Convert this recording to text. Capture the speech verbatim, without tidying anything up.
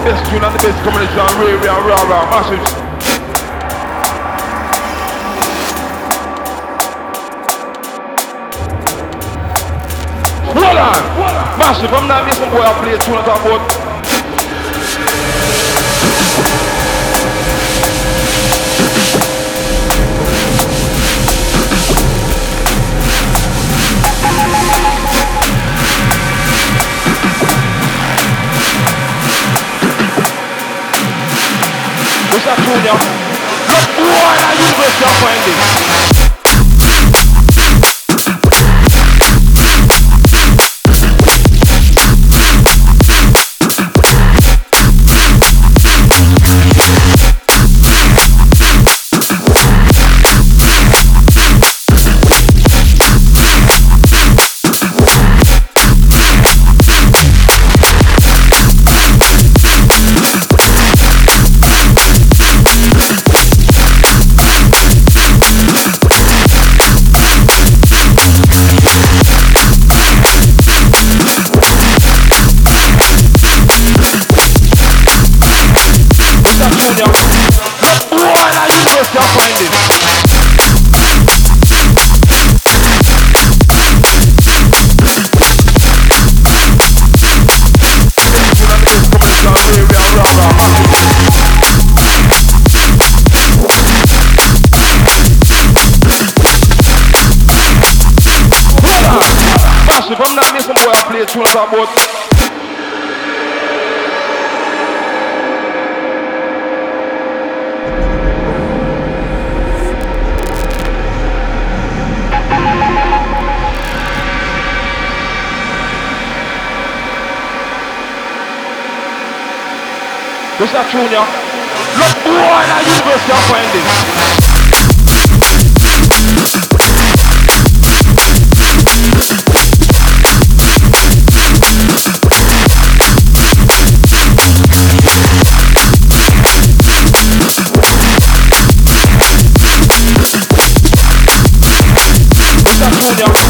best tune and the best combination on Ray Ray and Raw Raw Massive. Hold on! Massive, I'm not missing boy I play a tune I talk about. What's that tune, yo? Look, boy, I use this to find it. If I'm not missing boy I play a tune I talk about. What's that tune, yo? Look, boy, that university I find it. What's that tune, yo?